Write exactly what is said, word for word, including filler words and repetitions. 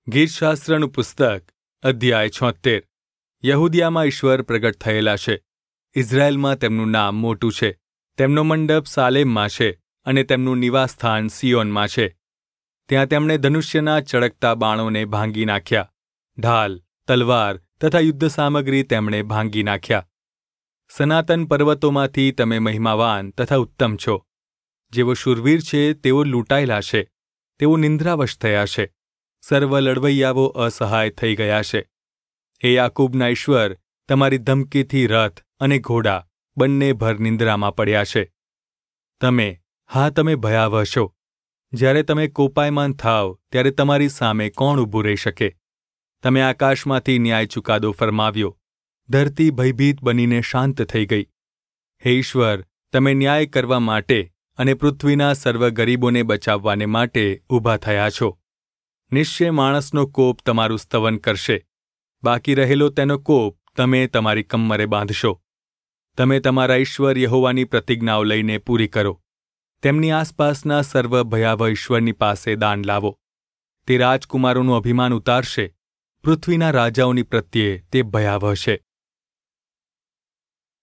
ગીતશાસ્ત્રનું પુસ્તક અધ્યાય છોતેર. યહૂદિયામાં ઈશ્વર પ્રગટ થયેલા છે. ઇઝરાયેલમાં તેમનું નામ મોટું છે. તેમનો મંડપ સાલેમમાં છે અને તેમનું નિવાસસ્થાન સિયોનમાં છે. ત્યાં તેમણે ધનુષ્યના ચળકતા બાણોને ભાંગી નાખ્યા. ઢાલ, તલવાર તથા યુદ્ધ સામગ્રી તેમણે ભાંગી નાખ્યા. સનાતન પર્વતોમાંથી તમે મહિમાવાન તથા ઉત્તમ છો. જેઓ શૂરવીર છે તેઓ લૂંટાયેલા છે, તેઓ નિંદ્રાવશ થયા છે. સર્વ લડવૈયાઓ અસહાય થઈ ગયા છે. હે યાકૂબના ઈશ્વર, તમારી ધમકીથી રથ અને ઘોડા બંને ભર નિંદ્રામાં પડ્યા છે. તમે, હા તમે ભયાવહ છો. જ્યારે તમે કોપાયમાન થાવ ત્યારે તમારી સામે કોણ ઊભું રહી શકે? તમે આકાશમાંથી ન્યાય ચુકાદો ફરમાવ્યો. ધરતી ભયભીત બનીને શાંત થઈ ગઈ. હે ઈશ્વર, તમે ન્યાય કરવા માટે અને પૃથ્વીના સર્વ ગરીબોને બચાવવાને માટે ઊભા થયા છો. નિશ્ચય માણસનો કોપ તમારું સ્તવન કરશે. બાકી રહેલો તેનો કોપ તમે તમારી કમરે બાંધશો. તમે તમારા ઈશ્વર યહોવાની પ્રતિજ્ઞાઓ લઈને પૂરી કરો. તેમની આસપાસના સર્વ ભયાવહ ઈશ્વરની પાસે દાન લાવો. તે રાજકુમારોનું અભિમાન ઉતારશે. પૃથ્વીના રાજાઓની પ્રત્યે તે ભયાવહ છે.